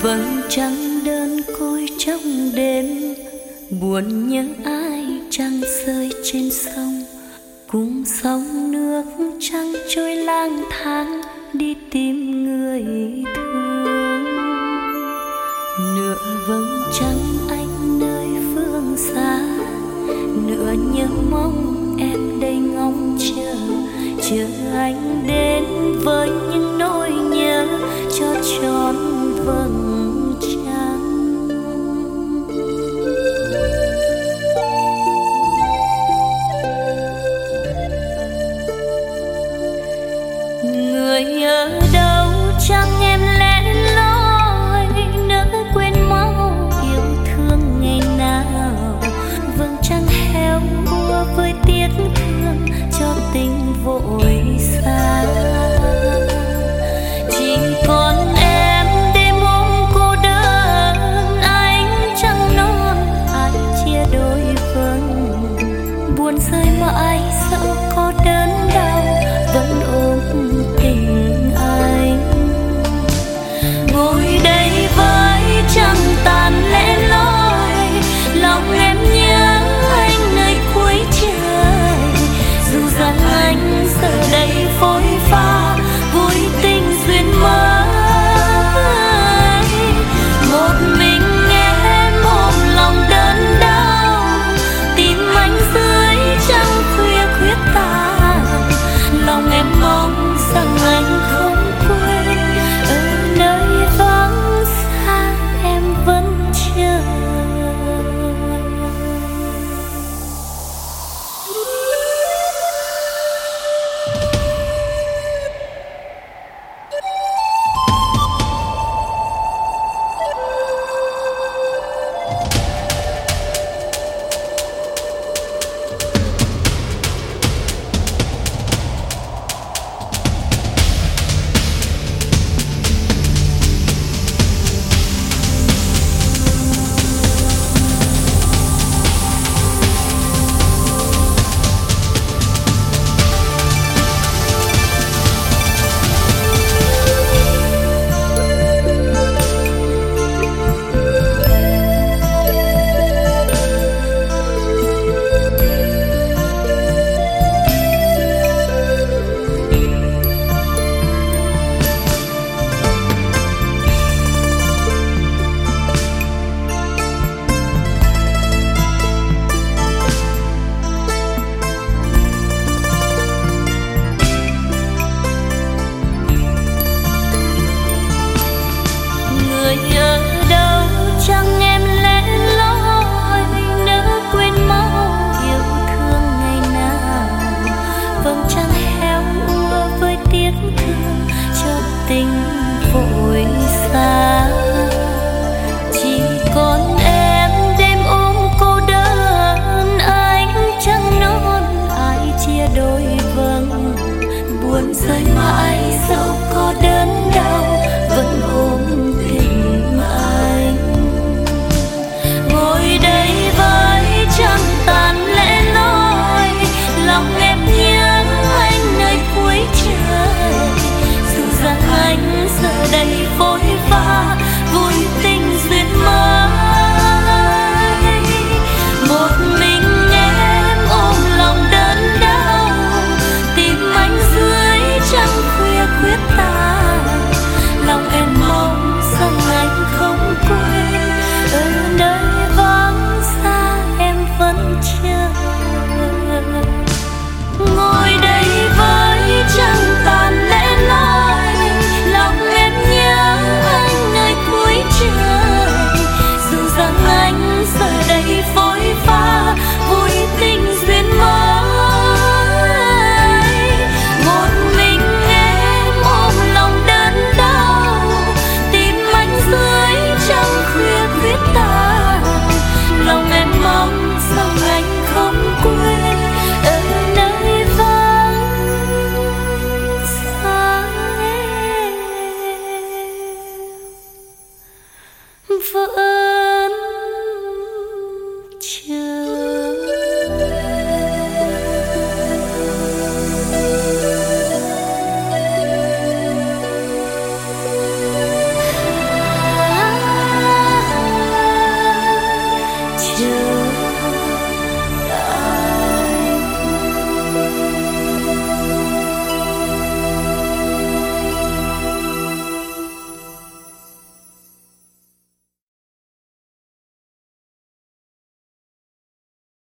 vầng trăng đơn côi trong đêm, buồn nhớ ai trăng rơi trên sông, cùng sóng nước trăng trôi lang thang đi tìm người thương. Nửa vầng trăng anh nơi phương xa, nửa nhớ mong em đây ngóng chờ, chờ anh đến với những nỗi nhớ cho tròn vầng trăng. Người ở đâu chẳng em lẽ loi, nỡ quên mau yêu thương ngày nào. Vầng trăng heo hua với tiếc thương cho tình vội xa. Chỉ còn em đêm ôm cô đơn, ánh trăng non ai chia đôi vầng. Buồn rơi mãi dẫu có đớn đau, vẫn ôm tình anh. Ngồi đây với trăng tàn lẻ loi, lòng em nhớ anh nơi cuối trời. Dù rằng anh giờ đây phôi pha, vui tình duyên mới. Một mình em ôm lòng đớn đau, tìm anh dưới trăng khuya khuyết tàn. Lòng em mong rằng anh không quên, ở nơi vắng xa em vẫn chờ. Người ở đâu chẳng